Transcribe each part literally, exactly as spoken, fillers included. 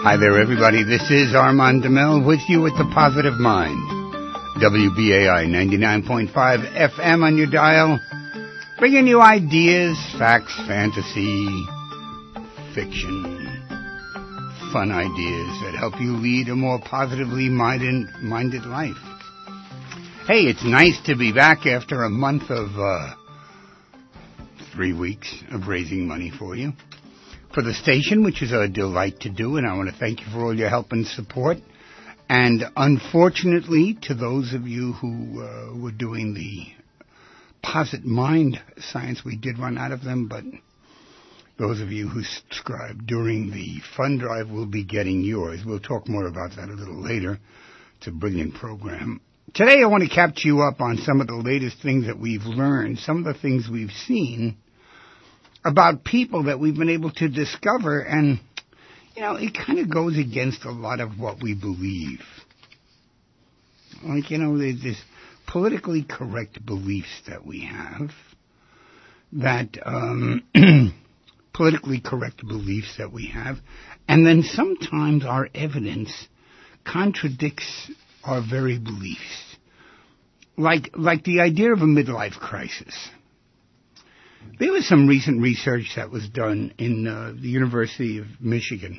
Hi there, everybody. This is Armand DeMille with you with The Positive Mind. W B A I ninety-nine point five F M on your dial. Bringing you ideas, facts, fantasy, fiction, fun ideas that help you lead a more positively minded, minded life. Hey, it's nice to be back after a month of uh, three weeks of raising money for you. For the station, which is a delight to do, and I want to thank you for all your help and support. And unfortunately, to those of you who uh, were doing the Posit Mind science, we did run out of them, but those of you who subscribed during the fund drive will be getting yours. We'll talk more about that a little later. It's a brilliant program. Today I want to catch you up on some of the latest things that we've learned, some of the things we've seen about people that we've been able to discover, and, you know, it kind of goes against a lot of what we believe. Like, you know, there's this politically correct beliefs that we have, that, um, politically correct beliefs that we have, and then sometimes our evidence contradicts our very beliefs. Like, like the idea of a midlife crisis. There was some recent research that was done in uh, the University of Michigan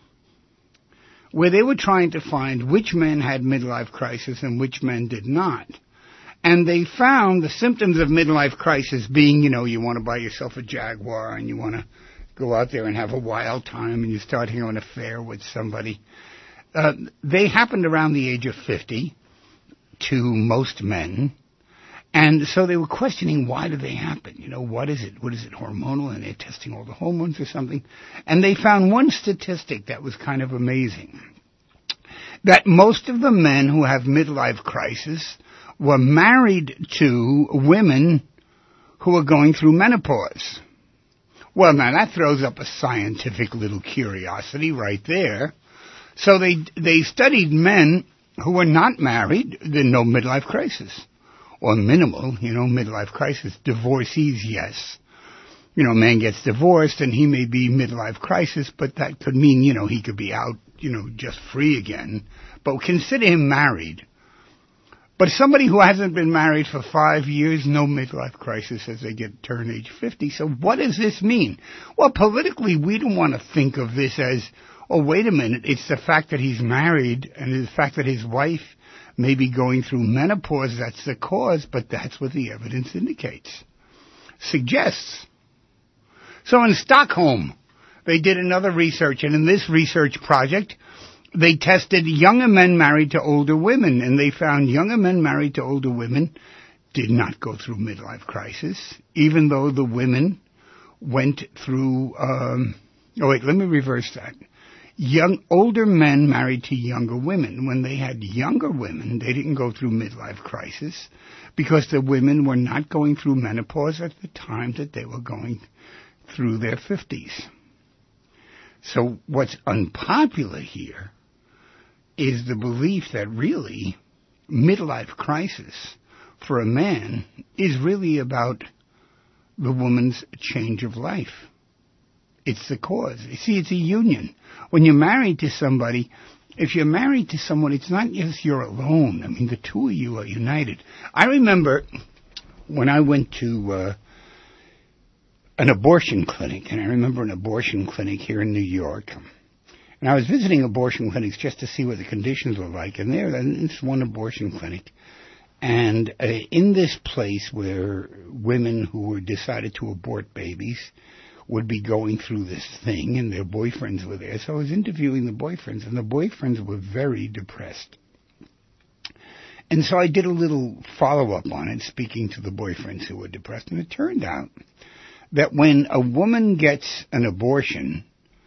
where they were trying to find which men had midlife crisis and which men did not. And they found the symptoms of midlife crisis being, you know, you want to buy yourself a Jaguar and you want to go out there and have a wild time and you start having an affair with somebody. Uh, they happened around the age of fifty to most men. And so they were questioning, why do they happen? You know, what is it? What is it, hormonal? And they're testing all the hormones or something. And they found one statistic that was kind of amazing. That most of the men who have midlife crisis were married to women who are going through menopause. Well, now that throws up a scientific little curiosity right there. So they they studied men who were not married, then no midlife crisis. Or minimal, you know, midlife crisis. Divorcees, yes. You know, a man gets divorced and he may be midlife crisis, but that could mean, you know, he could be out, you know, just free again. But consider him married. But somebody who hasn't been married for five years, no midlife crisis as they get turn age fifty. So what does this mean? Well, politically, we don't want to think of this as, oh, wait a minute, it's the fact that he's married and the fact that his wife maybe going through menopause, that's the cause, but that's what the evidence indicates, suggests. So in Stockholm, they did another research, and in this research project, they tested younger men married to older women, and they found younger men married to older women did not go through midlife crisis, even though the women went through, um, oh wait, let me reverse that. Young, older men married to younger women. When they had younger women, they didn't go through midlife crisis because the women were not going through menopause at the time that they were going through their fifties. So what's unpopular here is the belief that really midlife crisis for a man is really about the woman's change of life. It's the cause. You see, it's a union. When you're married to somebody, if you're married to someone, it's not just you're alone. I mean, the two of you are united. I remember when I went to uh, an abortion clinic, and I remember an abortion clinic here in New York, and I was visiting abortion clinics just to see what the conditions were like, and there, in this one abortion clinic, and uh, in this place where women who were decided to abort babies would be going through this thing, and their boyfriends were there. So I was interviewing the boyfriends, and the boyfriends were very depressed. And so I did a little follow-up on it, speaking to the boyfriends who were depressed, and it turned out that when a woman gets an abortion,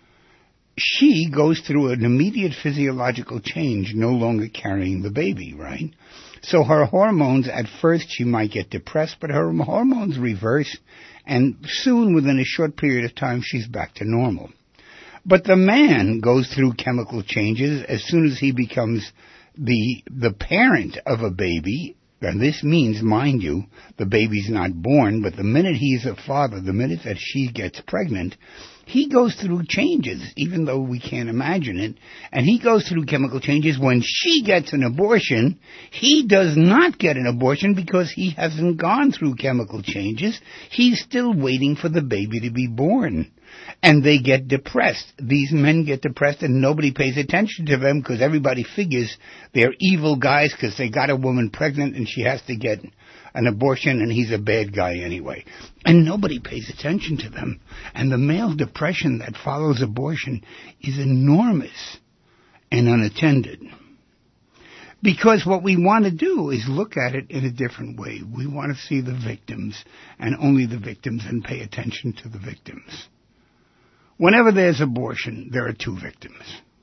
she goes through an immediate physiological change, no longer carrying the baby, right? So her hormones, at first she might get depressed, but her hormones reverse, and soon, within a short period of time, she's back to normal. But the man goes through chemical changes as soon as he becomes the the parent of a baby, And this means, mind you, the baby's not born, but the minute he's a father, the minute that she gets pregnant, he goes through changes, even though we can't imagine it. And he goes through chemical changes. When she gets an abortion, he does not get an abortion because he hasn't gone through chemical changes. He's still waiting for the baby to be born. And they get depressed. These men get depressed and nobody pays attention to them because everybody figures they're evil guys because they got a woman pregnant and she has to get an abortion and he's a bad guy anyway. And nobody pays attention to them. And the male depression that follows abortion is enormous and unattended. Because what we want to do is look at it in a different way. We want to see the victims and only the victims and pay attention to the victims. Whenever there's abortion, there are two victims.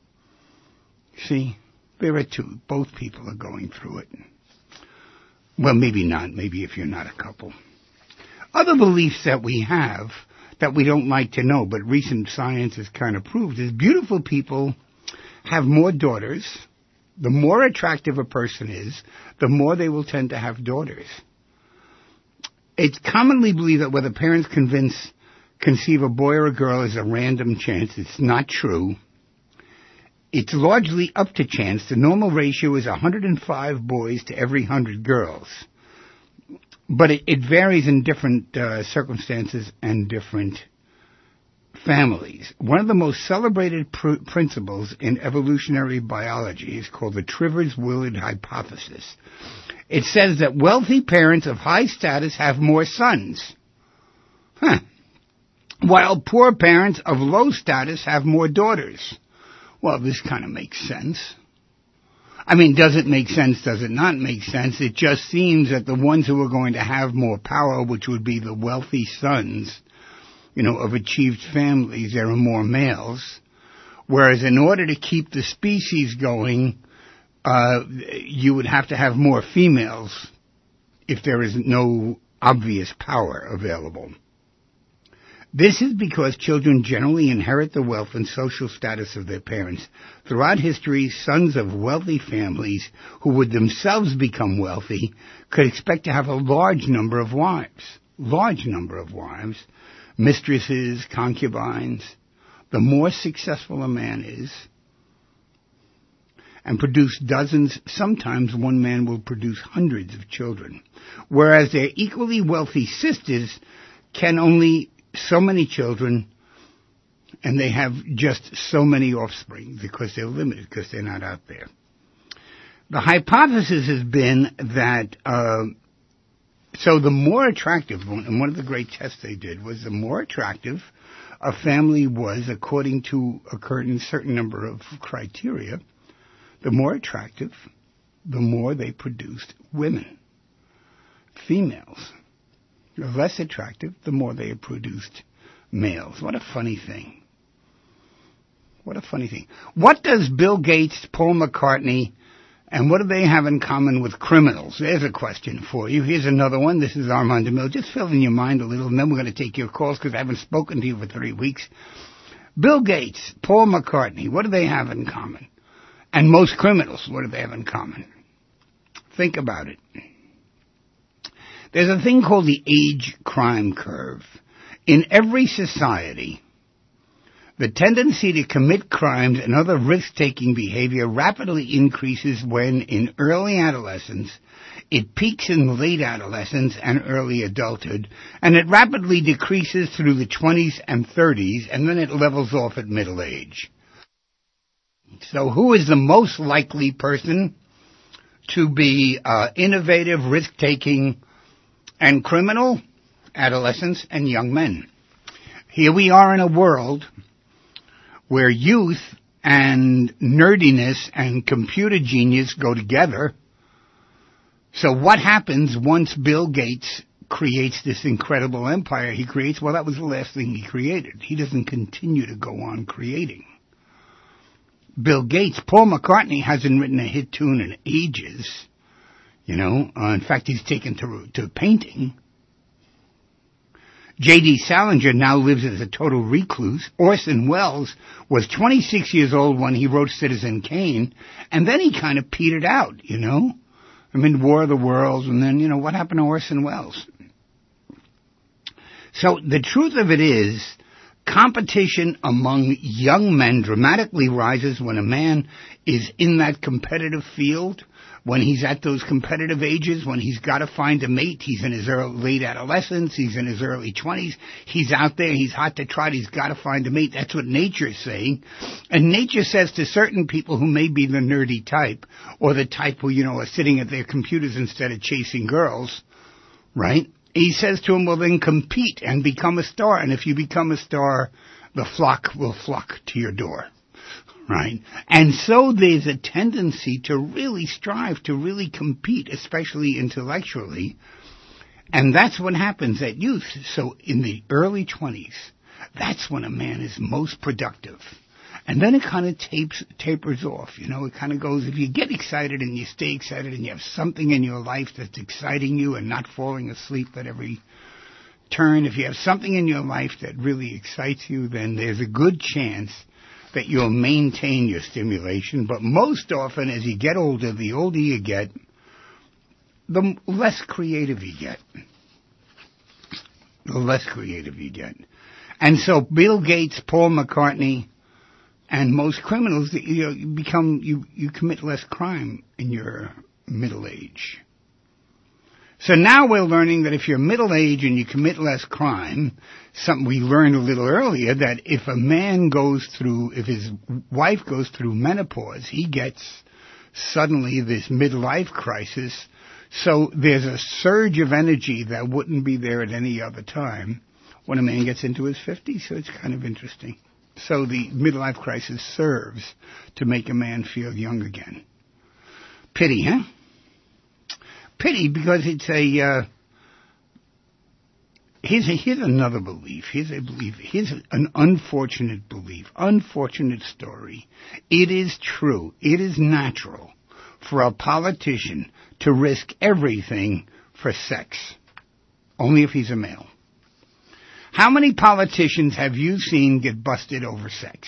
See, there are two. Both people are going through it. Well, maybe not. Maybe if you're not a couple. Other beliefs that we have that we don't like to know, but recent science has kind of proved, is beautiful people have more daughters. The more attractive a person is, the more they will tend to have daughters. It's commonly believed that whether parents convince conceive a boy or a girl is a random chance. It's not true. It's largely up to chance. The normal ratio is one hundred five boys to every one hundred girls. But it, it varies in different uh, circumstances and different families. One of the most celebrated pr- principles in evolutionary biology is called the Trivers-Willard hypothesis. It says that wealthy parents of high status have more sons. Huh. While poor parents of low status have more daughters. Well, this kind of makes sense. I mean, does it make sense? Does it not make sense? It just seems that the ones who are going to have more power, which would be the wealthy sons, you know, of achieved families, there are more males. Whereas in order to keep the species going, uh, you would have to have more females if there is no obvious power available. This is because children generally inherit the wealth and social status of their parents. Throughout history, sons of wealthy families who would themselves become wealthy could expect to have a large number of wives. Large number of wives, mistresses, concubines. The more successful a man is, and produce dozens, sometimes one man will produce hundreds of children. Whereas their equally wealthy sisters can only so many children, and they have just so many offspring because they're limited, because they're not out there. The hypothesis has been that, uh, so the more attractive, and one of the great tests they did was the more attractive a family was according to a certain number of criteria, the more attractive, the more they produced women, females. The less attractive, the more they produced males. What a funny thing. What a funny thing. What does Bill Gates, Paul McCartney, and what do they have in common with criminals? There's a question for you. Here's another one. This is Armand DeMille. Just fill in your mind a little, and then we're going to take your calls because I haven't spoken to you for three weeks. Bill Gates, Paul McCartney, what do they have in common? And most criminals, what do they have in common? Think about it. There's a thing called the age crime curve. In every society, the tendency to commit crimes and other risk-taking behavior rapidly increases when, in early adolescence, it peaks in late adolescence and early adulthood, and it rapidly decreases through the twenties and thirties, and then it levels off at middle age. So who is the most likely person to be uh, innovative, risk-taking, and criminal? Adolescents and young men. Here we are in a world where youth and nerdiness and computer genius go together. So what happens once Bill Gates creates this incredible empire he creates? Well, that was the last thing he created. He doesn't continue to go on creating. Bill Gates, Paul McCartney hasn't written a hit tune in ages. You know, uh, in fact, he's taken to, to painting. J D Salinger now lives as a total recluse. Orson Welles was twenty-six years old when he wrote Citizen Kane, and then he kind of petered out, you know. I mean, War of the Worlds, and then, you know, what happened to Orson Welles? So the truth of it is, competition among young men dramatically rises when a man is in that competitive field, when he's at those competitive ages, when he's got to find a mate. He's in his early, late adolescence, he's in his early twenties, he's out there, he's hot to trot, he's got to find a mate. That's what nature's saying. And nature says to certain people who may be the nerdy type, or the type who, you know, are sitting at their computers instead of chasing girls, right? He says to them, well, then compete and become a star. And if you become a star, the flock will flock to your door. Right? And so there's a tendency to really strive, to really compete, especially intellectually. And that's what happens at youth. So in the early twenties, that's when a man is most productive. And then it kind of tapes, tapers off. You know, it kind of goes, if you get excited and you stay excited and you have something in your life that's exciting you and not falling asleep at every turn, if you have something in your life that really excites you, then there's a good chance that you'll maintain your stimulation. But most often, as you get older, the older you get, the less creative you get. The less creative you get. And so Bill Gates, Paul McCartney, and most criminals, you know, you become, you, you commit less crime in your middle age. So now we're learning that if you're middle age and you commit less crime, something we learned a little earlier, that if a man goes through, if his wife goes through menopause, he gets suddenly this midlife crisis. So there's a surge of energy that wouldn't be there at any other time when a man gets into his fifties. So it's kind of interesting. So the midlife crisis serves to make a man feel young again. Pity, huh? Pity, because it's a, uh, here's, a, here's another belief, here's a belief, here's an unfortunate belief, unfortunate story. It is true, it is natural for a politician to risk everything for sex, only if he's a male. How many politicians have you seen get busted over sex?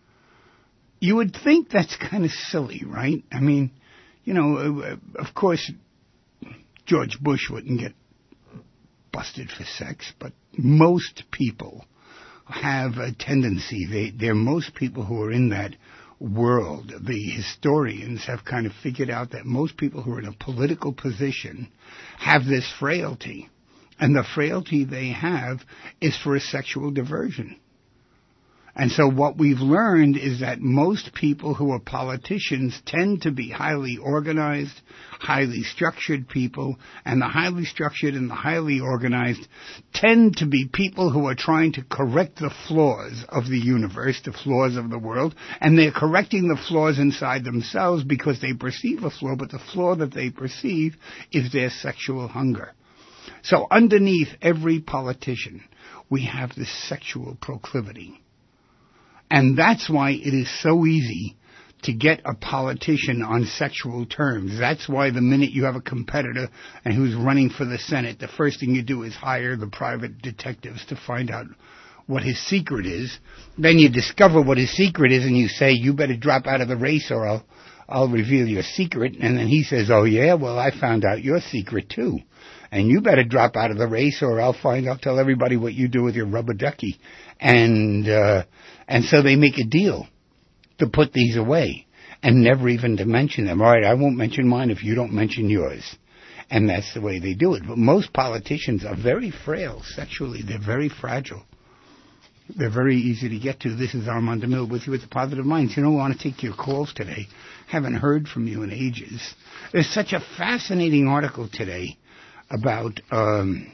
You would think that's kind of silly, right? I mean, you know, of course, George Bush wouldn't get busted for sex, but most people have a tendency, they, they're most people who are in that world. The historians have kind of figured out that most people who are in a political position have this frailty, and the frailty they have is for a sexual diversion. And so what we've learned is that most people who are politicians tend to be highly organized, highly structured people, and the highly structured and the highly organized tend to be people who are trying to correct the flaws of the universe, the flaws of the world, and they're correcting the flaws inside themselves because they perceive a flaw, but the flaw that they perceive is their sexual hunger. So underneath every politician, we have this sexual proclivity. And that's why it is so easy to get a politician on sexual terms. That's why the minute you have a competitor and who's running for the Senate, the first thing you do is hire the private detectives to find out what his secret is. Then you discover what his secret is and you say, you better drop out of the race or I'll, I'll reveal your secret. And then he says, oh yeah, well I found out your secret too. And you better drop out of the race or I'll find out, tell everybody what you do with your rubber ducky. And, uh, and so they make a deal to put these away and never even to mention them. All right, I won't mention mine if you don't mention yours. And that's the way they do it. But most politicians are very frail sexually. They're very fragile. They're very easy to get to. This is Armand DeMille with you at the Positive Minds. You know, I want to take your calls today. Haven't heard from you in ages. There's such a fascinating article today about, um,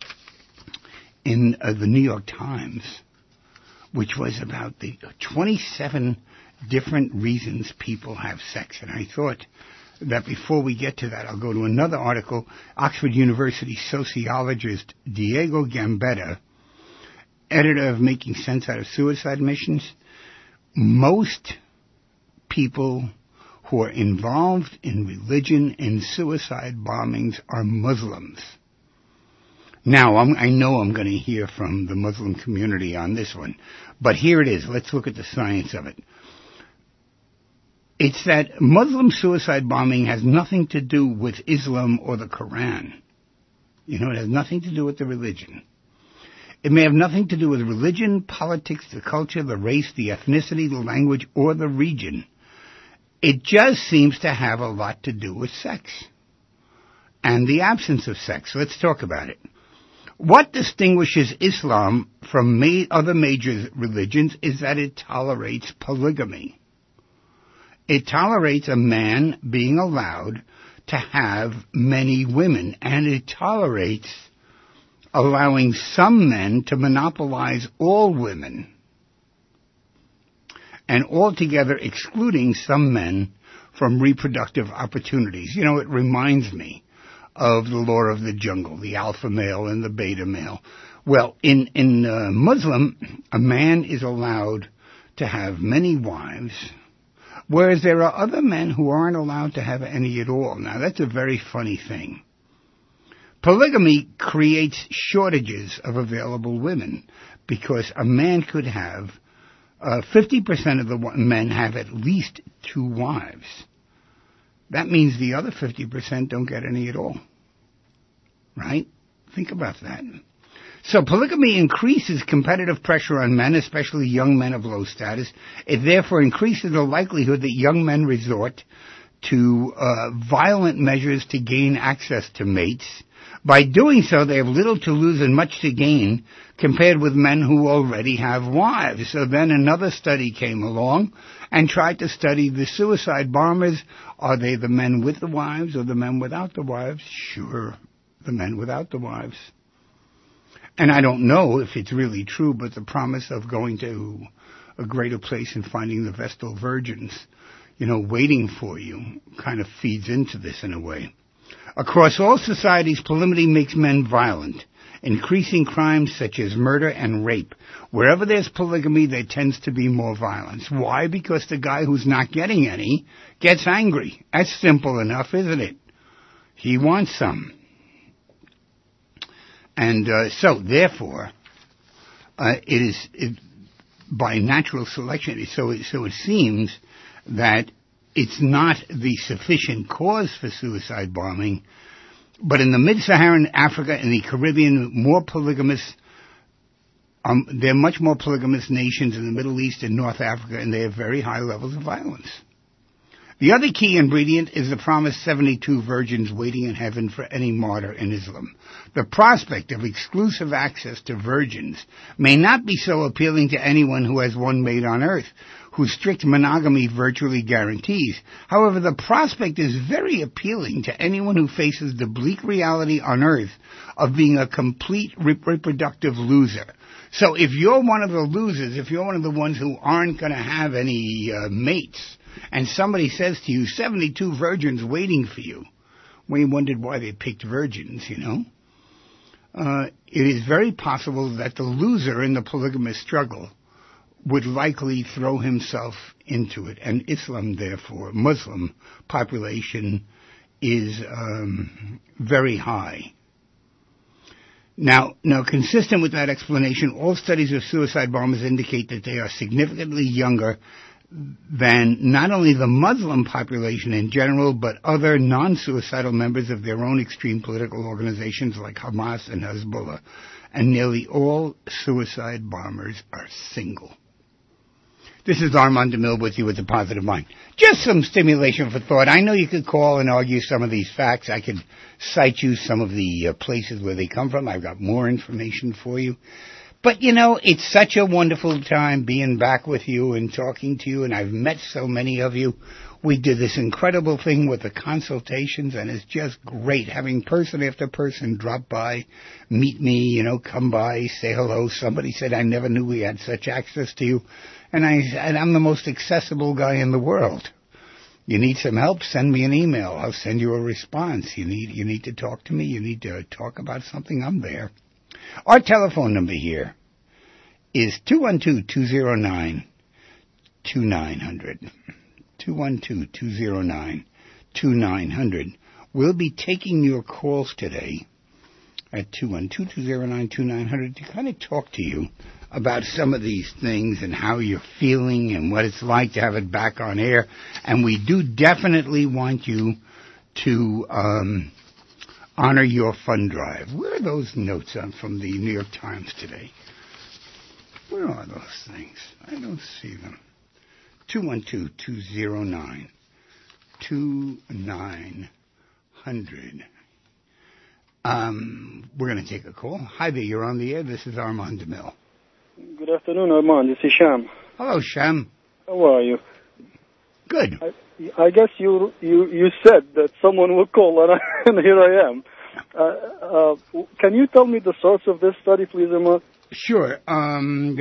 in uh, the New York Times, which was about the twenty-seven different reasons people have sex. And I thought that before we get to that, I'll go to another article. Oxford University sociologist Diego Gambetta, editor of Making Sense Out of Suicide Missions. Most people who are involved in religion and suicide bombings are Muslims. Now, I'm, I know I'm going to hear from the Muslim community on this one, but here it is. Let's look at the science of it. It's that Muslim suicide bombing has nothing to do with Islam or the Quran. You know, it has nothing to do with the religion. It may have nothing to do with religion, politics, the culture, the race, the ethnicity, the language, or the region. It just seems to have a lot to do with sex and the absence of sex. Let's talk about it. What distinguishes Islam from ma- other major religions is that it tolerates polygamy. It tolerates a man being allowed to have many women, and it tolerates allowing some men to monopolize all women, and altogether excluding some men from reproductive opportunities. You know, it reminds me of the law of the jungle, the alpha male and the beta male. Well, in, in uh, Muslim, a man is allowed to have many wives, whereas there are other men who aren't allowed to have any at all. Now, that's a very funny thing. Polygamy creates shortages of available women because a man could have, uh, fifty percent of the men have at least two wives. That means the other fifty percent don't get any at all. Right? Think about that. So polygamy increases competitive pressure on men, especially young men of low status. It therefore increases the likelihood that young men resort to uh, violent measures to gain access to mates. By doing so, they have little to lose and much to gain compared with men who already have wives. So then another study came along and tried to study the suicide bombers. Are they the men with the wives or the men without the wives? Sure, the men without the wives. And I don't know if it's really true, but the promise of going to a greater place and finding the Vestal virgins, you know, waiting for you, kind of feeds into this in a way. Across all societies, polygamy makes men violent, increasing crimes such as murder and rape. Wherever there's polygamy, there tends to be more violence. Why? Because the guy who's not getting any gets angry. That's simple enough, isn't it? He wants some. And uh, so, therefore, uh, it is it, by natural selection. So, it, so it seems that it's not the sufficient cause for suicide bombing, but in the mid-Saharan Africa and the Caribbean, more polygamous. Um, they're much more polygamous nations in the Middle East and North Africa, and they have very high levels of violence. The other key ingredient is the promised seventy-two virgins waiting in heaven for any martyr in Islam. The prospect of exclusive access to virgins may not be so appealing to anyone who has one mate on earth, whose strict monogamy virtually guarantees. However, the prospect is very appealing to anyone who faces the bleak reality on earth of being a complete reproductive loser. So if you're one of the losers, if you're one of the ones who aren't going to have any uh, mates, and somebody says to you, seventy-two virgins waiting for you, we wondered why they picked virgins, you know. Uh, it is very possible that the loser in the polygamous struggle would likely throw himself into it. And Islam, therefore, Muslim population is um, very high. Now, now, consistent with that explanation, all studies of suicide bombers indicate that they are significantly younger than not only the Muslim population in general, but other non-suicidal members of their own extreme political organizations like Hamas and Hezbollah. And nearly all suicide bombers are single. This is Armand DeMille with you with the Positive Mind. Just some stimulation for thought. I know you could call and argue some of these facts. I could cite you some of the uh, places where they come from. I've got more information for you. But, you know, it's such a wonderful time being back with you and talking to you, and I've met so many of you. We did this incredible thing with the consultations, and it's just great having person after person drop by, meet me, you know, come by, say hello. Somebody said, I never knew we had such access to you. And, I, and I'm the most accessible guy in the world. You need some help, send me an email. I'll send you a response. You need, you need to talk to me. You need to talk about something. I'm there. Our telephone number here is two one two, two zero nine, two nine zero zero. two one two, two zero nine, two nine zero zero. We'll be taking your calls today at two one two, two zero nine, two nine zero zero to kind of talk to you about some of these things and how you're feeling and what it's like to have it back on air. And we do definitely want you to um, honor your fund drive. Where are those notes on from the New York Times today? Where are those things? I don't see them. two one two, two zero nine, two nine hundred. Um, we're going to take a call. Hi there, you're on the air. This is Armand DeMille. Good afternoon, Armand. This is Sham. Hello, Sham. How are you? Good. I, I guess you you you said that someone would call, and, I, and here I am. Uh, uh, can you tell me the source of this study, please, Armand? Sure. Um,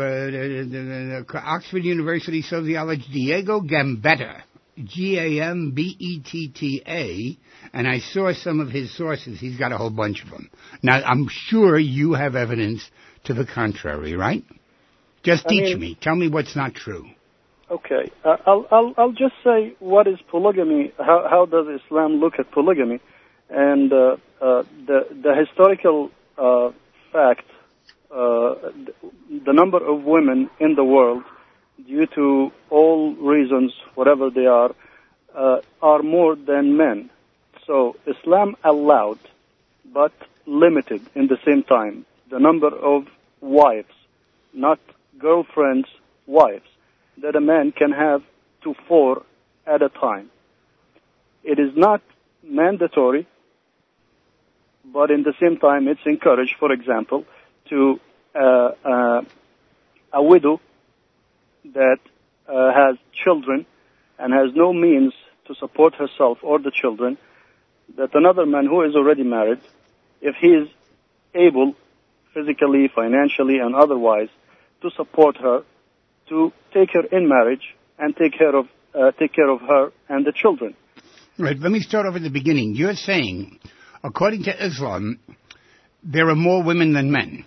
Oxford University sociologist Diego Gambetta, G A M B E T T A, and I saw some of his sources. He's got a whole bunch of them. Now, I'm sure you have evidence to the contrary, right? Just teach I mean, me. Tell me what's not true. Okay. Uh, I'll, I'll, I'll just say what is polygamy, how, how does Islam look at polygamy, and uh, uh, the, the historical uh, fact, uh, the number of women in the world, due to all reasons, whatever they are, uh, are more than men. So Islam allowed, but limited in the same time, the number of wives, not girlfriends, wives, that a man can have to four at a time. It is not mandatory, but in the same time it's encouraged, for example, to uh, uh, a widow that uh, has children and has no means to support herself or the children, that another man who is already married, if he is able, physically, financially, and otherwise, to support her, to take her in marriage and take care of uh, take care of her and the children. Right. Let me start off at the beginning. You're saying, according to Islam, there are more women than men.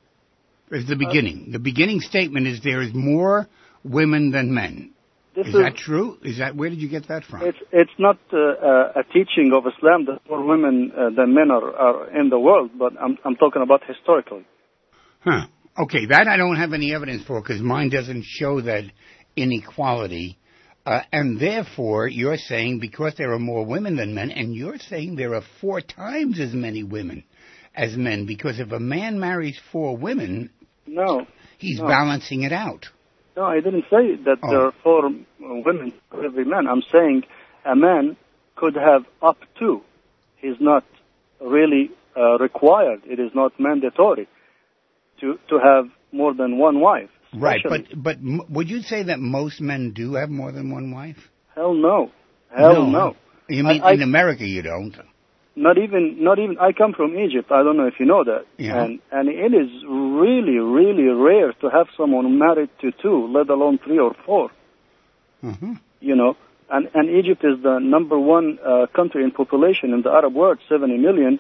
Is the beginning. Uh, the beginning statement is there is more women than men. Is, is that true? Is that where did you get that from? It's it's not uh, uh, a teaching of Islam that more women uh, than men are, are in the world, but I'm I'm talking about historically. Huh. Okay, that I don't have any evidence for because mine doesn't show that inequality. Uh, and therefore, you're saying because there are more women than men, and you're saying there are four times as many women as men, because if a man marries four women, no, he's no. balancing it out. No, I didn't say that oh. there are four women for every man. I'm saying a man could have up to. He's not really uh, required. It is not mandatory to to have more than one wife. Right, but but m- would you say that most men do have more than one wife? Hell no, hell no. no. You mean I, in I, America you don't? Not even, not even. I come from Egypt. I don't know if you know that. Yeah. And and it is really, really rare to have someone married to two, let alone three or four. Mm-hmm. You know, and and Egypt is the number one uh, country in population in the Arab world, seventy million,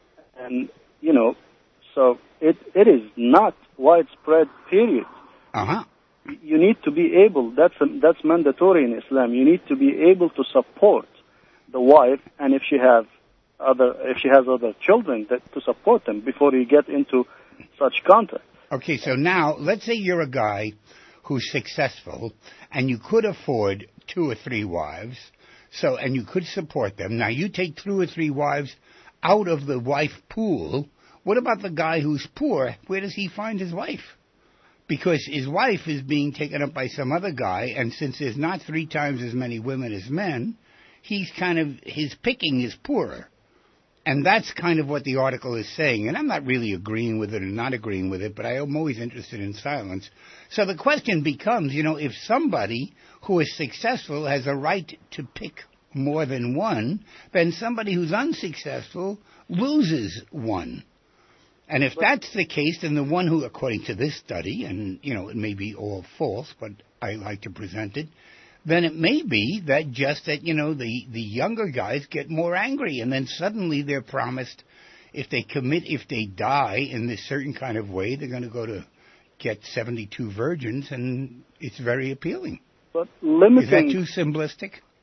and you know, so it it is not widespread. Period. Uh huh. You need to be able. That's a, that's mandatory in Islam. You need to be able to support the wife, and if she have other, if she has other children, that to support them before you get into such contact. Okay, so now let's say you're a guy who's successful, and you could afford two or three wives, so and you could support them. Now you take two or three wives out of the wife pool. What about the guy who's poor? Where does he find his wife? Because his wife is being taken up by some other guy, and since there's not three times as many women as men, he's kind of, his picking is poorer. And that's kind of what the article is saying. And I'm not really agreeing with it or not agreeing with it, but I am always interested in silence. So the question becomes, you know, if somebody who is successful has a right to pick more than one, then somebody who's unsuccessful loses one. And if that's the case, then the one who, according to this study, and, you know, it may be all false, but I like to present it, then it may be that just that, you know, the, the younger guys get more angry, and then suddenly they're promised if they commit, if they die in this certain kind of way, they're going to go to get seventy-two virgins, and it's very appealing. But limiting... Is that too simplistic?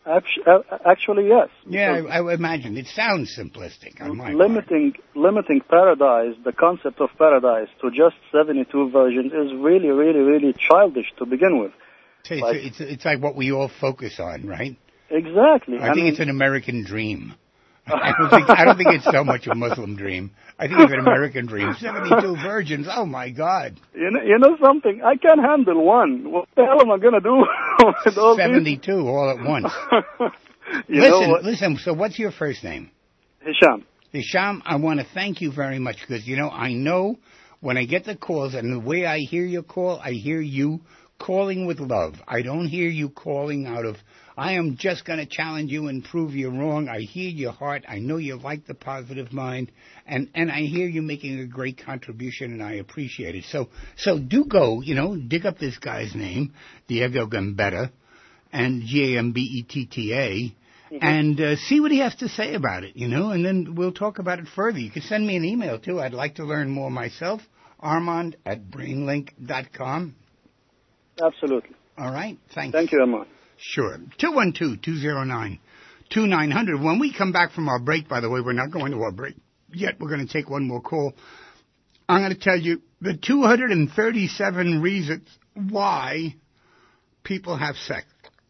Actually, yes. Yeah, I, I imagine. It sounds simplistic on my limiting, part. Limiting paradise, the concept of paradise, to just seventy-two virgins is really, really, really childish to begin with. So it's, like, it's, it's like what we all focus on, right? Exactly. I, I think mean, it's an American dream. I don't think I don't think it's so much a Muslim dream. I think it's an American dream. seventy-two virgins. Oh my God. You know, you know something? I can't handle one. What the hell am I gonna do with all seventy-two these? all at once. listen, listen. So, what's your first name? Hisham. Hisham, I want to thank you very much because you know I know when I get the calls and the way I hear your call, I hear you calling with love. I don't hear you calling out of, I am just going to challenge you and prove you wrong. I hear your heart. I know you like the positive mind. And, and I hear you making a great contribution, and I appreciate it. So so do go, you know, dig up this guy's name, Diego Gambetta, and G A M B E T T A, mm-hmm. and uh, see what he has to say about it, you know, and then we'll talk about it further. You can send me an email, too. I'd like to learn more myself, Armand at brainlink dot com. Absolutely. All right. Thanks. Thank you, Armand. Sure. two one two, two zero nine, two nine zero zero. When we come back from our break, by the way, we're not going to our break yet. We're going to take one more call. I'm going to tell you the two hundred thirty-seven reasons why people have sex.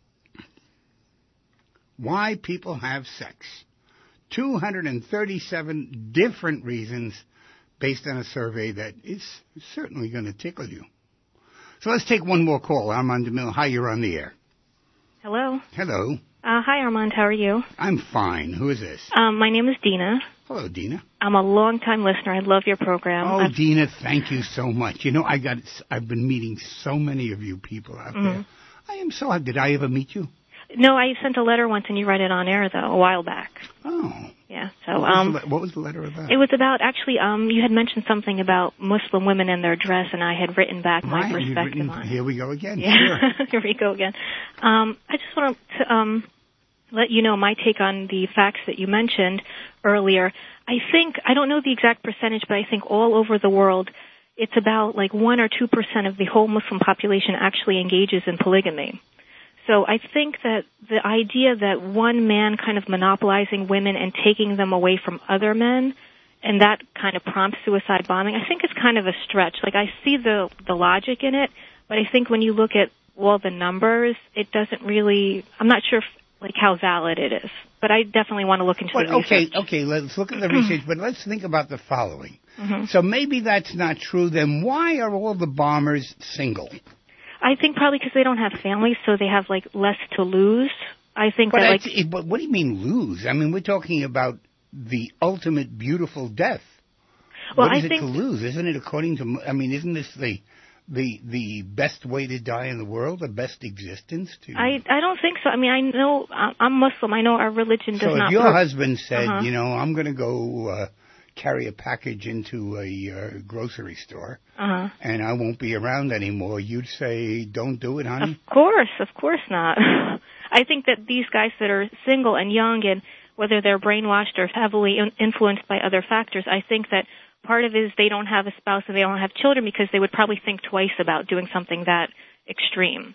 Why people have sex. two hundred thirty-seven different reasons based on a survey that is certainly going to tickle you. So let's take one more call. Armand DeMille. Hi, you're on the air. Hello. Hello. Uh, hi, Armand. How are you? I'm fine. Who is this? Um, my name is Dina. Hello, Dina. I'm a long-time listener. I love your program. Oh, I've... Dina, thank you so much. You know, I got, I've been meeting so many of you people out mm-hmm. there. I am so happy. Did I ever meet you? No, I sent a letter once, and you read it on air, though, a while back. Oh. Yeah, so... What, um, was, the, what was the letter about? It was about, actually, um, you had mentioned something about Muslim women and their dress, and I had written back my right, perspective written, on it. Here we go again. Yeah, sure. Here we go again. Um, I just want to um, let you know my take on the facts that you mentioned earlier. I think, I don't know the exact percentage, but I think all over the world, it's about like one or two percent of the whole Muslim population actually engages in polygamy. So I think that the idea that one man kind of monopolizing women and taking them away from other men, and that kind of prompts suicide bombing, I think it's kind of a stretch. Like, I see the the logic in it, but I think when you look at all the numbers, it doesn't really, I'm not sure if, like how valid it is. But I definitely want to look into well, the research. Okay, okay, let's look at the research, but let's think about the following. Mm-hmm. So maybe that's not true. Then why are all the bombers single? I think probably because they don't have families, so they have, like, less to lose. I think but that, like... It, but what do you mean lose? I mean, we're talking about the ultimate beautiful death. Well, what is I it think... to lose? Isn't it according to... I mean, isn't this the the the best way to die in the world, the best existence? To I I don't think so. I mean, I know... I'm Muslim. I know our religion does so not... So if your per- husband said, uh-huh. you know, I'm going to go... Uh, carry a package into a uh, grocery store, uh-huh. and I won't be around anymore, you'd say, don't do it, honey? Of course, of course not. I think that these guys that are single and young, and whether they're brainwashed or heavily in- influenced by other factors, I think that part of it is they don't have a spouse and they don't have children because they would probably think twice about doing something that extreme.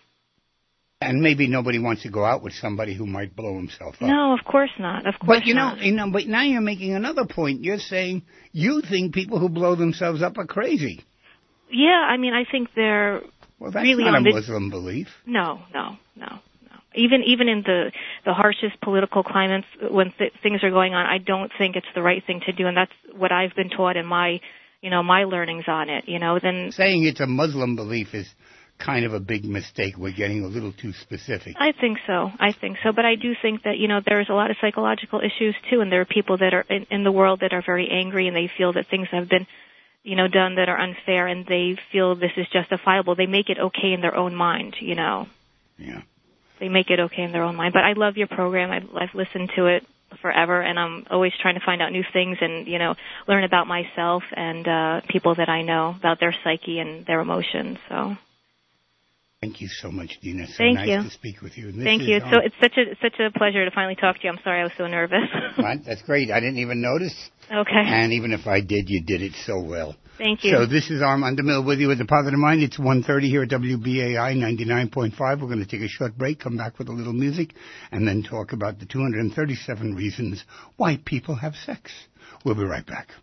And maybe nobody wants to go out with somebody who might blow himself up. No, of course not. Of course but you not. know, you know, but now you're making another point. You're saying you think people who blow themselves up are crazy. Yeah, I mean, I think they're well, that's really not on a the, Muslim belief. No, no, no, no. Even even in the the harshest political climates, when th- things are going on, I don't think it's the right thing to do, and that's what I've been taught in my, you know, my learnings on it. You know, then saying it's a Muslim belief is kind of a big mistake. We're getting a little too specific. I think so. I think so. But I do think that, you know, there's a lot of psychological issues, too, and there are people that are in, in the world that are very angry, and they feel that things have been, you know, done that are unfair, and they feel this is justifiable. They make it okay in their own mind, you know. Yeah. They make it okay in their own mind. But I love your program. I've, I've listened to it forever, and I'm always trying to find out new things and, you know, learn about myself and uh, people that I know, about their psyche and their emotions, so... Thank you so much, Dina. So Thank nice you. to speak with you. Thank you. So it's such a such a pleasure to finally talk to you. I'm sorry I was so nervous. Right, that's great. I didn't even notice. Okay. And even if I did, you did it so well. Thank you. So this is Armand DeMille with you with the Positive Mind. It's one thirty here at W B A I ninety-nine point five. We're going to take a short break, come back with a little music, and then talk about the two hundred thirty-seven reasons why people have sex. We'll be right back.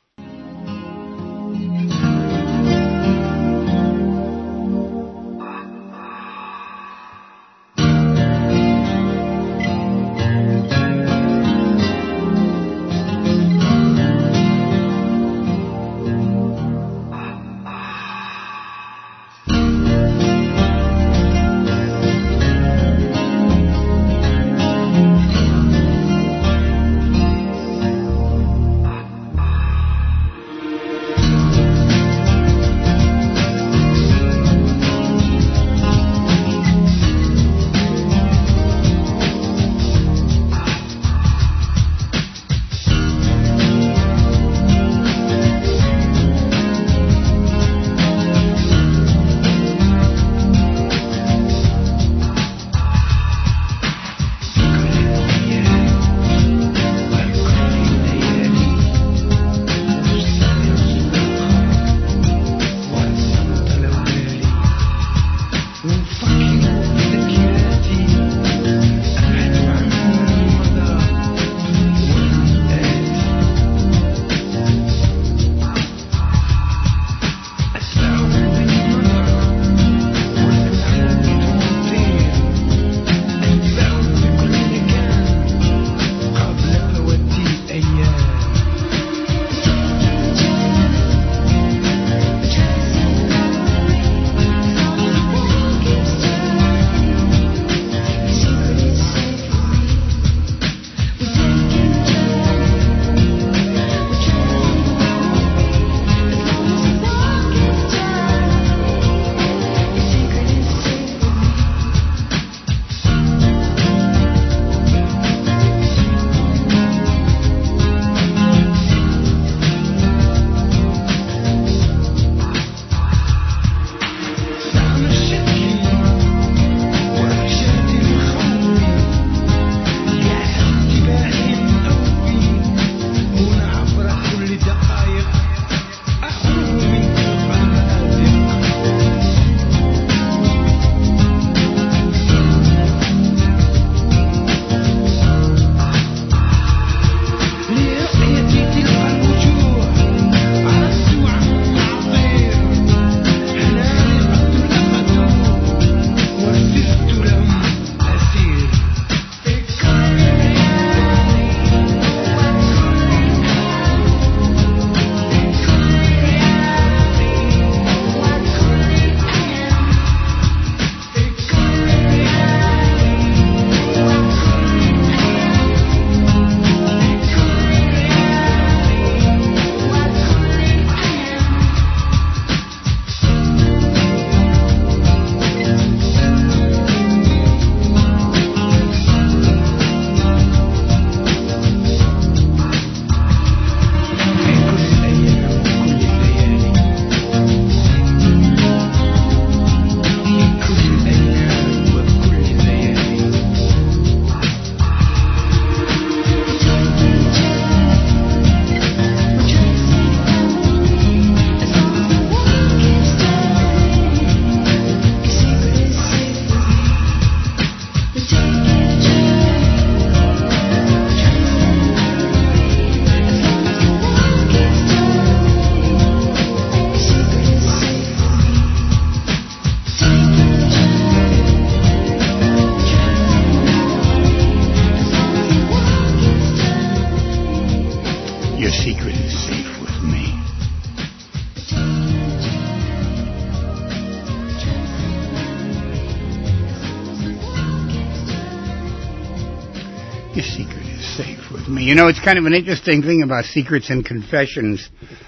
Your secret is safe with me. You know, it's kind of an interesting thing about secrets and confessions.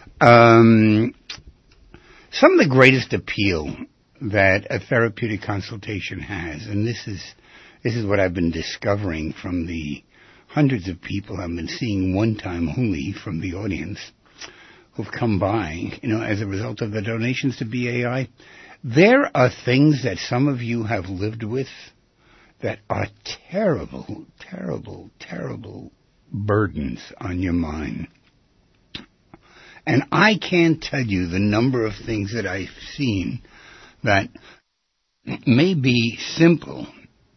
Um, some of the greatest appeal that a therapeutic consultation has, and this is this is what I've been discovering from the hundreds of people I've been seeing one time only from the audience who've come by, you know, as a result of the donations to B A I. There are things that some of you have lived with that are terrible, terrible, terrible burdens on your mind. And I can't tell you the number of things that I've seen that may be simple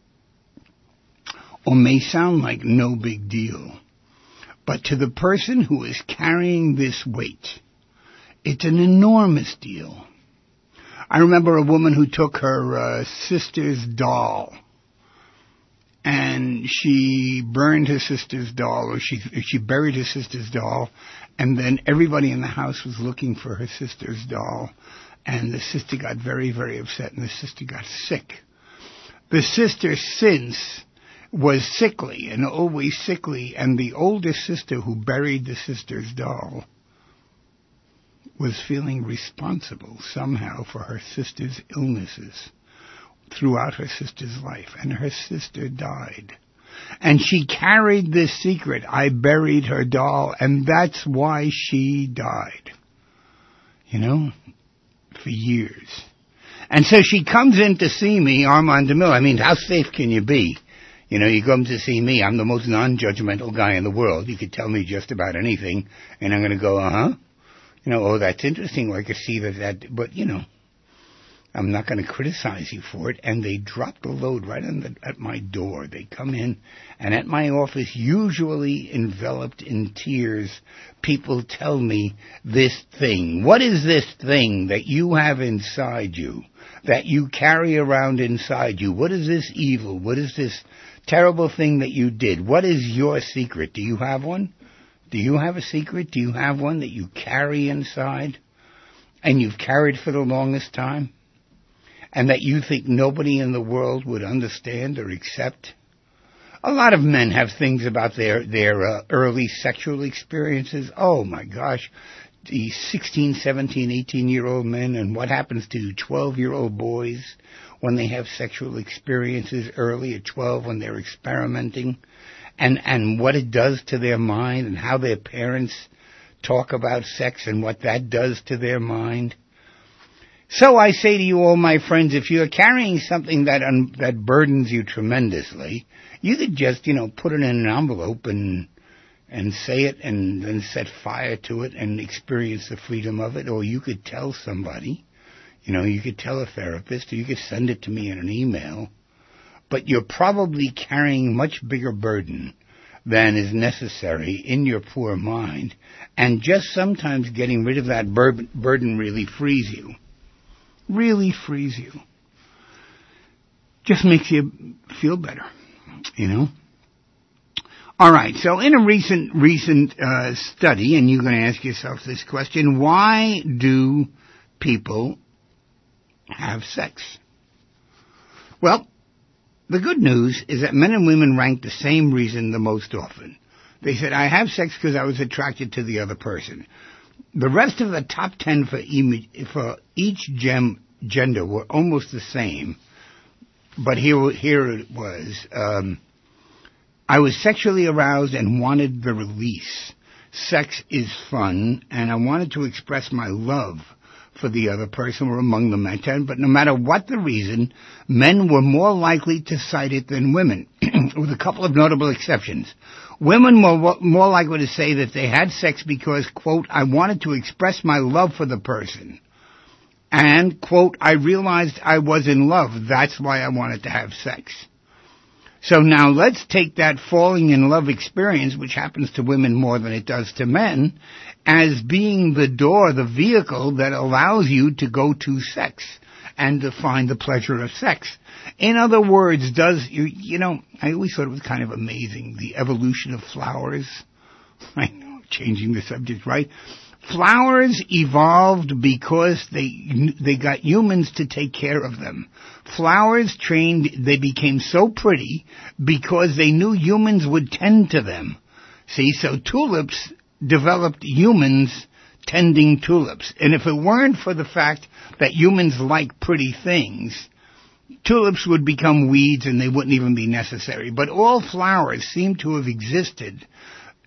or may sound like no big deal. But to the person who is carrying this weight, it's an enormous deal. I remember a woman who took her uh, sister's doll, and she burned her sister's doll, or she she buried her sister's doll, and then everybody in the house was looking for her sister's doll, and the sister got very, very upset, and the sister got sick. The sister since was sickly, and always sickly, and the older sister who buried the sister's doll was feeling responsible somehow for her sister's illnesses throughout her sister's life, and her sister died. And she carried this secret, I buried her doll, and that's why she died. You know, for years. And so she comes in to see me, Armand DeMille. I mean, how safe can you be? You know, you come to see me, I'm the most non-judgmental guy in the world. You could tell me just about anything, and I'm going to go, uh-huh. You know, oh, that's interesting. Well, I could see that, that, but, you know, I'm not going to criticize you for it. And they drop the load right on the, at my door. They come in, and at my office, usually enveloped in tears, people tell me this thing. What is this thing that you have inside you, that you carry around inside you? What is this evil? What is this terrible thing that you did? What is your secret? Do you have one? Do you have a secret? Do you have one that you carry inside and you've carried for the longest time and that you think nobody in the world would understand or accept? A lot of men have things about their, their uh, early sexual experiences. Oh, my gosh, the sixteen, seventeen, eighteen-year-old men, and what happens to twelve-year-old boys when they have sexual experiences early at twelve when they're experimenting. And, and what it does to their mind, and how their parents talk about sex and what that does to their mind. So I say to you all, my friends, if you're carrying something that un, that burdens you tremendously, you could just, you know, put it in an envelope and and say it and then set fire to it and experience the freedom of it. Or you could tell somebody, you know, you could tell a therapist, or you could send it to me in an email. But you're probably carrying much bigger burden than is necessary in your poor mind. And just sometimes getting rid of that bur- burden really frees you. Really frees you. Just makes you feel better, you know. All right, so in a recent recent uh, study, and you're going to ask yourself this question, why do people have sex? Well, the good news is that men and women rank the same reason the most often. They said, I have sex because I was attracted to the other person. The rest of the top ten for, e- for each gem- gender were almost the same. But here, here it was. Um, I was sexually aroused and wanted the release. Sex is fun, and I wanted to express my love for the other person were among the men, but no matter what the reason, men were more likely to cite it than women, with a couple of notable exceptions. Women were more likely to say that they had sex because, quote, I wanted to express my love for the person, and, quote, I realized I was in love, that's why I wanted to have sex. So now let's take that falling in love experience, which happens to women more than it does to men, as being the door, the vehicle that allows you to go to sex and to find the pleasure of sex. In other words, does, you, you know, I always thought it was kind of amazing, the evolution of flowers. I know, changing the subject, right? Flowers evolved because they they got humans to take care of them. Flowers trained, they became so pretty because they knew humans would tend to them. See, so tulips developed humans tending tulips. And if it weren't for the fact that humans like pretty things, tulips would become weeds and they wouldn't even be necessary. But all flowers seem to have existed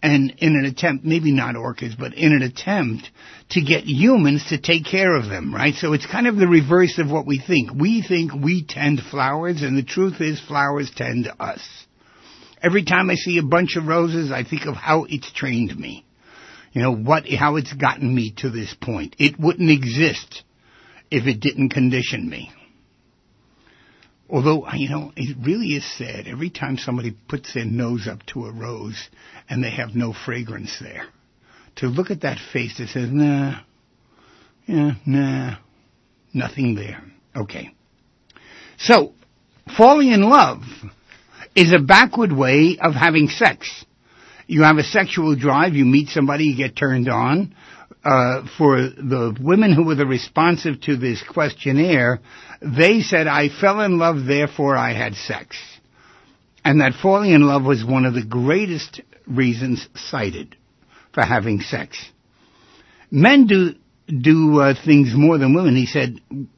and in an attempt, maybe not orchids, but in an attempt to get humans to take care of them, right? So it's kind of the reverse of what we think. We think we tend flowers, and the truth is flowers tend us. Every time I see a bunch of roses, I think of how it's trained me. You know, what, how it's gotten me to this point. It wouldn't exist if it didn't condition me. Although, you know, it really is sad every time somebody puts their nose up to a rose and they have no fragrance there. To look at that face that says, nah, yeah, nah, nothing there. Okay. So, falling in love is a backward way of having sex. You have a sexual drive, you meet somebody, you get turned on. Uh, for the women who were the responsive to this questionnaire, they said, I fell in love, therefore I had sex. And that falling in love was one of the greatest reasons cited for having sex. Men do, do uh, things more than women. He said,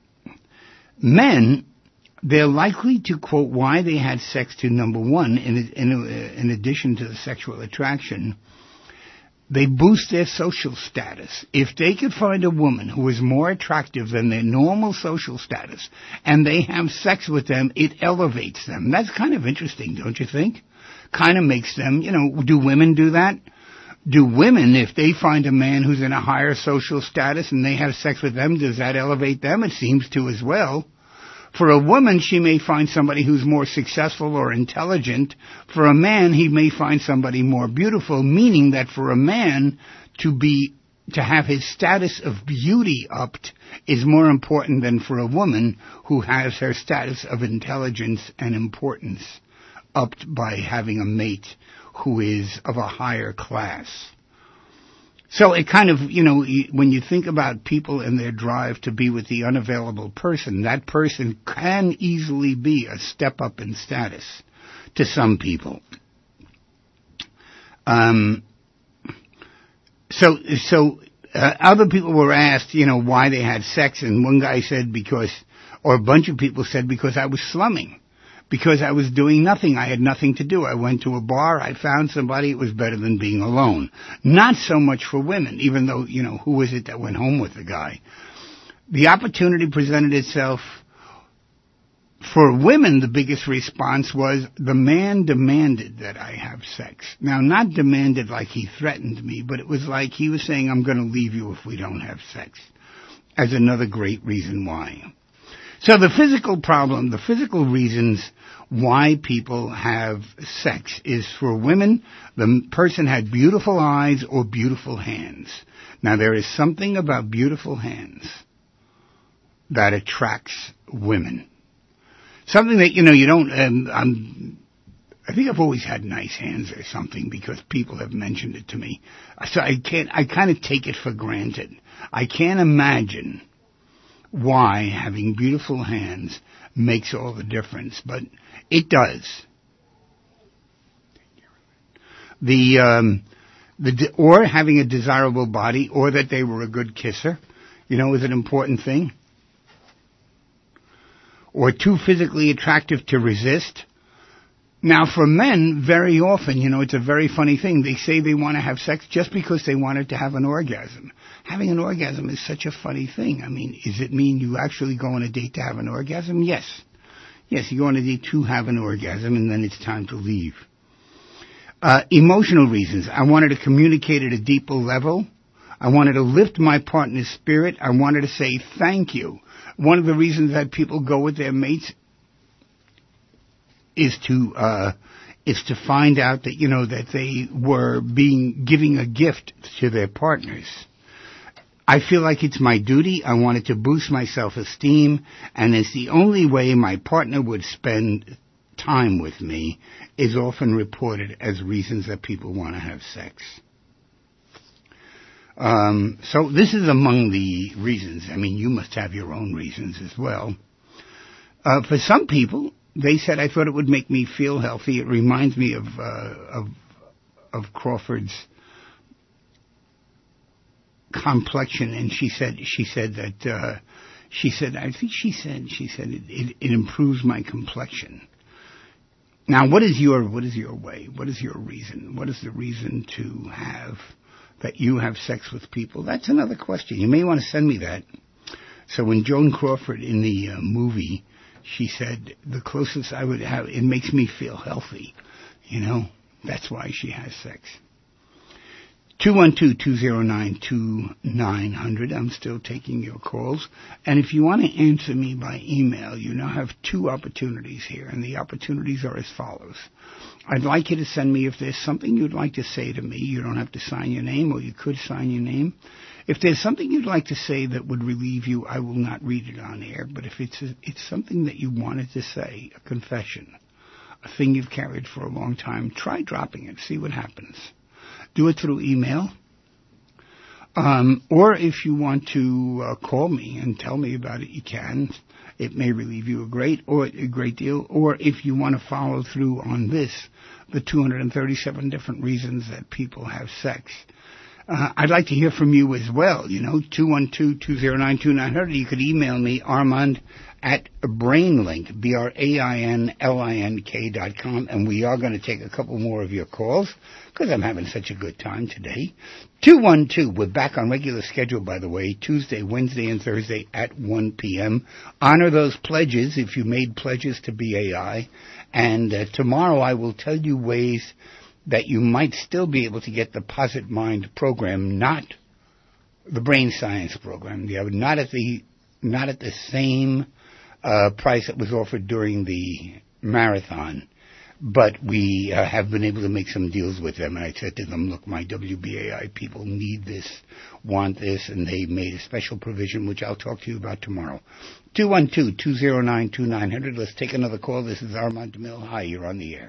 men, they're likely to quote why they had sex to number one, in, in, in addition to the sexual attraction, they boost their social status. If they could find a woman who is more attractive than their normal social status, and they have sex with them, it elevates them. That's kind of interesting, don't you think? Kind of makes them, you know, do women do that? Do women, if they find a man who's in a higher social status and they have sex with them, does that elevate them? It seems to as well. For a woman, she may find somebody who's more successful or intelligent. For a man, he may find somebody more beautiful, meaning that for a man to be, to have his status of beauty upped is more important than for a woman who has her status of intelligence and importance upped by having a mate who is of a higher class. So it kind of, you know, when you think about people and their drive to be with the unavailable person, that person can easily be a step up in status to some people. Um, so, so, uh, other people were asked, you know, why they had sex, and one guy said because, or a bunch of people said because I was slumming. Because I was doing nothing. I had nothing to do. I went to a bar. I found somebody. It was better than being alone. Not so much for women, even though, you know, who was it that went home with the guy? The opportunity presented itself. For women, the biggest response was the man demanded that I have sex. Now, not demanded like he threatened me, but it was like he was saying, I'm going to leave you if we don't have sex. As another great reason why. So the physical problem, the physical reasons why people have sex is for women, the person had beautiful eyes or beautiful hands. Now there is something about beautiful hands that attracts women. Something that, you know, you don't, um, I'm, I think I've always had nice hands or something because people have mentioned it to me. So I can't, I kind of take it for granted. I can't imagine why having beautiful hands makes all the difference, but it does. The, um, the, or having a desirable body, or that they were a good kisser, you know, is an important thing. Or too physically attractive to resist. Now, for men, very often, you know, it's a very funny thing. They say they want to have sex just because they wanted to have an orgasm. Having an orgasm is such a funny thing. I mean, does it mean you actually go on a date to have an orgasm? Yes. Yes, you go on a date to have an orgasm, and then it's time to leave. Uh, emotional reasons. I wanted to communicate at a deeper level. I wanted to lift my partner's spirit. I wanted to say thank you. One of the reasons that people go with their mates is to, uh, is to find out that, you know, that they were being, giving a gift to their partners. I feel like it's my duty. I wanted to boost my self-esteem, and it's the only way my partner would spend time with me is often reported as reasons that people want to have sex. Um, so this is among the reasons. I mean, you must have your own reasons as well. Uh, for some people, they said, I thought it would make me feel healthy. It reminds me of, uh, of, of Crawford's complexion. And she said, she said that, uh, she said, I think she said, she said, it, it, it improves my complexion. Now, what is your what is your way? What is your reason? What is the reason to have that you have sex with people? That's another question. You may want to send me that. So when Joan Crawford in the uh, movie, she said, the closest I would have, it makes me feel healthy. You know, that's why she has sex. two one two, two zero nine, two nine zero zero. I'm still taking your calls. And if you want to answer me by email, you now have two opportunities here. And the opportunities are as follows. I'd like you to send me if there's something you'd like to say to me. You don't have to sign your name, or you could sign your name. If there's something you'd like to say that would relieve you, I will not read it on air. But if it's a, it's something that you wanted to say, a confession, a thing you've carried for a long time, try dropping it. See what happens. Do it through email. Um, or if you want to uh, call me and tell me about it, you can. It may relieve you a great or a great deal. Or if you want to follow through on this, the two hundred thirty-seven different reasons that people have sex. Uh, I'd like to hear from you as well. You know, two one two, two zero nine, two nine zero zero. You could email me, Armand at Brainlink, B R A I N L I N K dot com. And we are going to take a couple more of your calls because I'm having such a good time today. two one two, we're back on regular schedule, by the way, Tuesday, Wednesday, and Thursday at one p.m. Honor those pledges if you made pledges to B A I. And uh, tomorrow I will tell you ways that you might still be able to get the Posit Mind program, not the Brain Science program. Yeah, not at the not at the same uh, price that was offered during the marathon, but we uh, have been able to make some deals with them. And I said to them, look, my W B A I people need this, want this, and they made a special provision, which I'll talk to you about tomorrow. two one two, two zero nine, two nine zero zero. Let's take another call. This is Armand DeMille. Hi, you're on the air.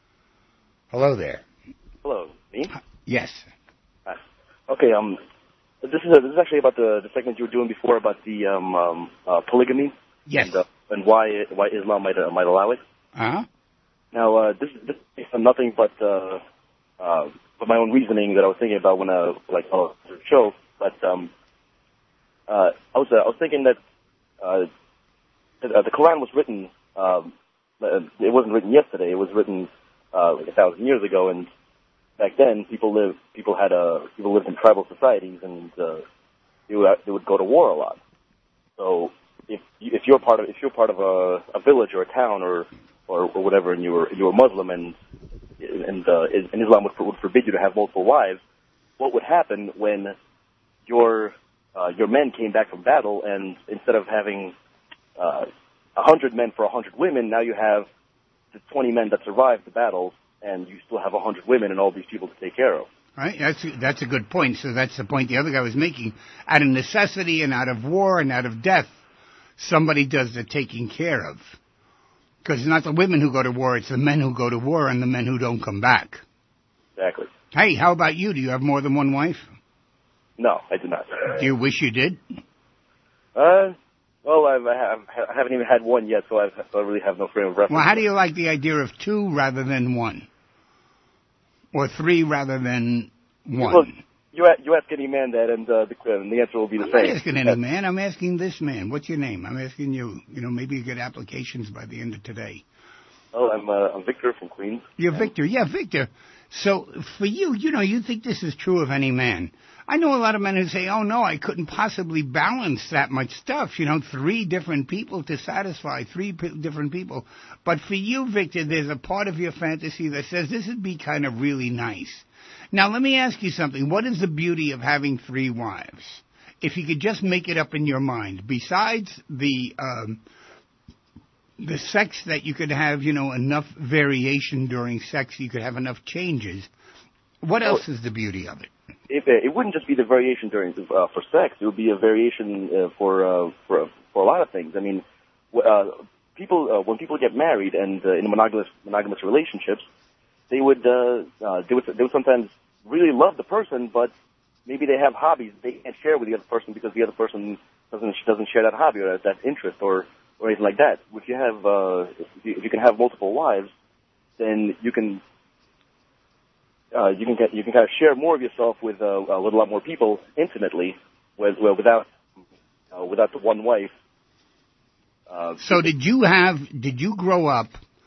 Hello there. Hello, me? Yes. Hi. Okay, um, this is a, this is actually about the, the segment you were doing before about the um, um uh, polygamy. Yes. And, uh, and why why Islam might uh, might allow it. Uh-huh. Now, uh, this this is based on nothing but uh, uh, but my own reasoning that I was thinking about when I like oh the show. But um, uh, I was uh, I was thinking that uh, the, uh, the Quran was written. Um, it wasn't written yesterday. It was written uh, like a thousand years ago, and back then, people lived people had a people lived in tribal societies, and uh, they would they would go to war a lot. So if if you're part of if you're part of a, a village or a town or, or or whatever, and you were you were Muslim, and and uh, and Islam would, would forbid you to have multiple wives, what would happen when your uh, your men came back from battle, and instead of having a uh, hundred men for a hundred women, now you have the twenty men that survived the battles, and you still have a hundred women and all these people to take care of. Right, that's that's a good point. So that's the point the other guy was making. Out of necessity and out of war and out of death, somebody does the taking care of. Because it's not the women who go to war, it's the men who go to war and the men who don't come back. Exactly. Hey, how about you? Do you have more than one wife? No, I do not. Do you wish you did? Uh, well, I've, I, have, I haven't even had one yet, so, I've, so I really have no frame of reference. Well, how do you like the idea of two rather than one? Or three rather than one? Well, you, you ask any man that, and, uh, the, and the answer will be the I'm same. I'm not asking any man. I'm asking this man. What's your name? I'm asking you. You know, maybe you get applications by the end of today. Oh, I'm, uh, I'm Victor from Queens. You're Victor. Yeah, Victor. So for you, you know, you think this is true of any man. I know a lot of men who say, oh, no, I couldn't possibly balance that much stuff. You know, three different people to satisfy, three p- different people. But for you, Victor, there's a part of your fantasy that says this would be kind of really nice. Now, let me ask you something. What is the beauty of having three wives? If you could just make it up in your mind, besides the um, the sex that you could have, you know, enough variation during sex, you could have enough changes. What else is the beauty of it? If uh, it wouldn't just be the variation during uh, for sex, it would be a variation uh, for uh, for for a lot of things. I mean, uh, people uh, when people get married and uh, in monogamous monogamous relationships, they would uh, uh, they would they would sometimes really love the person, but maybe they have hobbies they can't share with the other person because the other person doesn't doesn't share that hobby or that interest or or anything like that. If you have uh, if, you, if you can have multiple wives, then you can. Uh, you can get, you can kind of share more of yourself with uh, a little lot more people intimately, with, well, without uh, without the one wife. Uh, so did you have? Did you grow up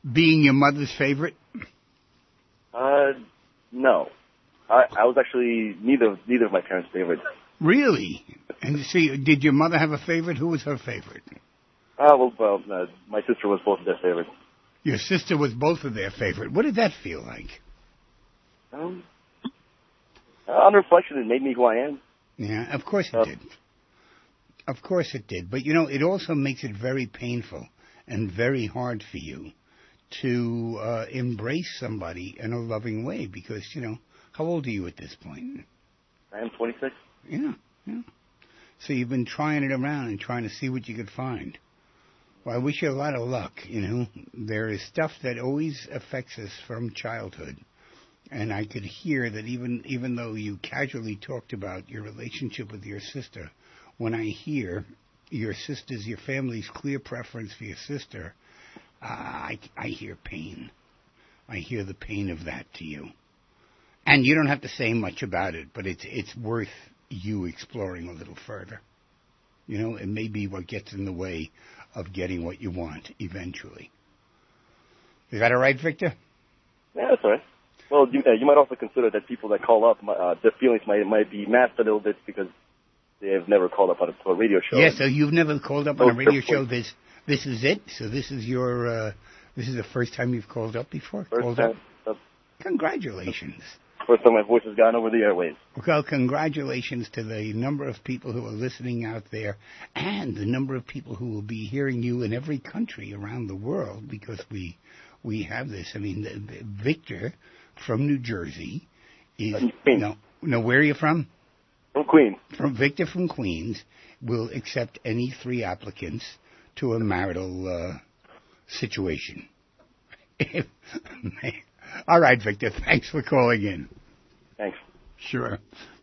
being your mother's favorite? Uh, no. I, I was actually neither neither of my parents' favorites. Really? And see, did your mother have a favorite? Who was her favorite? Uh, well, well uh, my sister was both of their favorites. Your sister was both of their favorite. What did that feel like? Um, uh, on reflection, it made me who I am. Yeah, of course it Uh, did. Of course it did. But, you know, it also makes it very painful and very hard for you to uh, embrace somebody in a loving way because, you know, how old are you at this point? I am twenty-six. Yeah, yeah. So you've been trying it around and trying to see what you could find. Well, I wish you a lot of luck, you know. There is stuff that always affects us from childhood. And I could hear that even even though you casually talked about your relationship with your sister, when I hear your sister's, your family's clear preference for your sister, uh, I, I hear pain. I hear the pain of that to you. And you don't have to say much about it, but it's it's worth you exploring a little further. You know, it may be what gets in the way of getting what you want eventually. Is that all right, Victor? Yeah, that's all right. Well, you, uh, you might also consider that people that call up, uh, their feelings might might be masked a little bit because they have never called up on a, a radio show. Yes, yeah, so you've never called up on a radio show. This this is it. So this is your uh, this is the first time you've called up before. First called time. Up? Congratulations. First time my voice has gone over the airwaves. Well, congratulations to the number of people who are listening out there and the number of people who will be hearing you in every country around the world because we we have this. I mean, the, the Victor from New Jersey is no, no. Where are you from? From Queens. From Victor from Queens will accept any three applicants to a marital uh, situation. All right, Victor. Thanks for calling in. Thanks. Sure.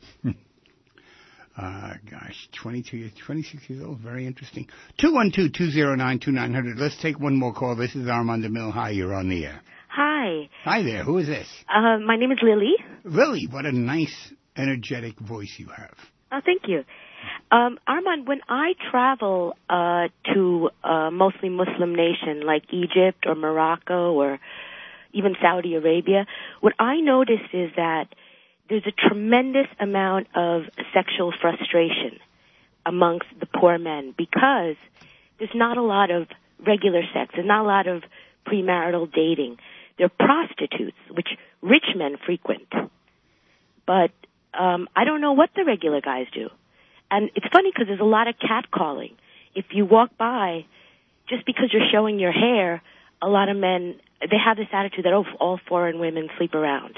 Uh, gosh, twenty-two, twenty-six years old. Very interesting. two one two, two zero nine, two nine zero zero. Let's take one more call. This is Armand DeMille. Hi, you're on the air. Hi. Hi there. Who is this? Uh, my name is Lily. Lily, what a nice, energetic voice you have. Oh, thank you. Um, Armand, when I travel uh, to a mostly Muslim nation like Egypt or Morocco or even Saudi Arabia, what I notice is that there's a tremendous amount of sexual frustration amongst the poor men because there's not a lot of regular sex. There's not a lot of premarital dating. They're prostitutes, which rich men frequent. But um, I don't know what the regular guys do. And it's funny because there's a lot of catcalling. If you walk by, just because you're showing your hair, a lot of men, they have this attitude that, oh, all foreign women sleep around.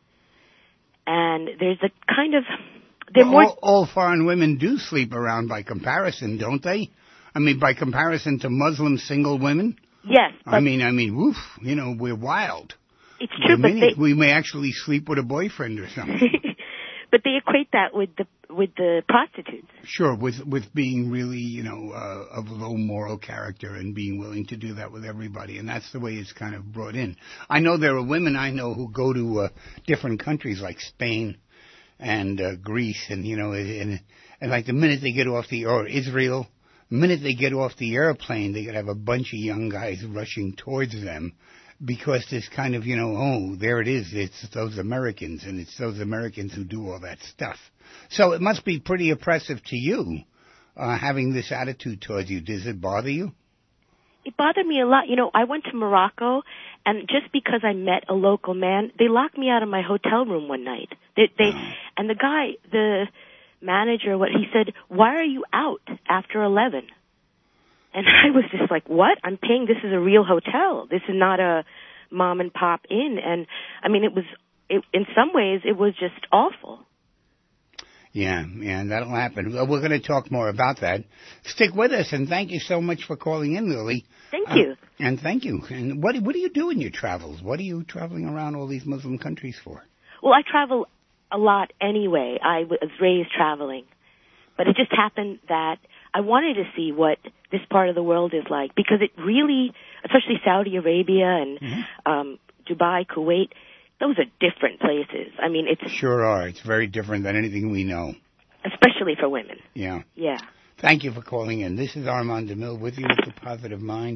And there's a kind of... They're well, more all, all foreign women do sleep around by comparison, don't they? I mean, by comparison to Muslim single women? Yes. I mean, I mean, woof, you know, we're wild. It's true, we but may, they... We may actually sleep with a boyfriend or something. But they equate that with the with the prostitutes. Sure, with with being really, you know, uh, of low moral character and being willing to do that with everybody, and that's the way it's kind of brought in. I know there are women I know who go to uh, different countries like Spain and uh, Greece, and you know, and, and like the minute they get off the or Israel, the minute they get off the airplane, they could have a bunch of young guys rushing towards them. Because there's kind of, you know, oh, there it is. It's those Americans, and it's those Americans who do all that stuff. So it must be pretty oppressive to you, uh, having this attitude towards you. Does it bother you? It bothered me a lot. You know, I went to Morocco, and just because I met a local man, they locked me out of my hotel room one night. They, they oh. And the guy, the manager, what he said, why are you out after eleven? And I was just like, what? I'm paying, this is a real hotel. This is not a mom and pop inn. And, I mean, it was, it, in some ways, it was just awful. Yeah, yeah, that'll happen. We're going to talk more about that. Stick with us, and thank you so much for calling in, Lily. Thank uh, you. And thank you. And what, what do you do in your travels? What are you traveling around all these Muslim countries for? Well, I travel a lot anyway. I was raised traveling. But it just happened that I wanted to see what this part of the world is like because it really, especially Saudi Arabia and mm-hmm. um, Dubai, Kuwait, those are different places. I mean, it's... Sure are. It's very different than anything we know. Especially for women. Yeah. Yeah. Thank you for calling in. This is Armand DeMille with you with The Positive Mind.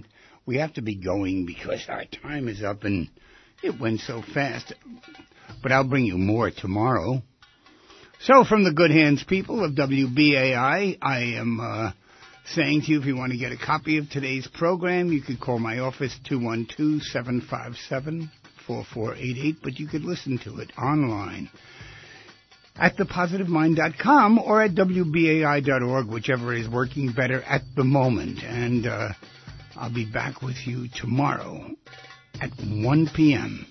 we have to be going because our time is up and it went so fast. But I'll bring you more tomorrow. So from the good hands people of W B A I, I am uh, saying to you, if you want to get a copy of today's program, you could call my office, two one two, seven five seven, four four eight eight, but you could listen to it online at the positive mind dot com or at W B A I dot org, whichever is working better at the moment. And uh, I'll be back with you tomorrow at one p.m.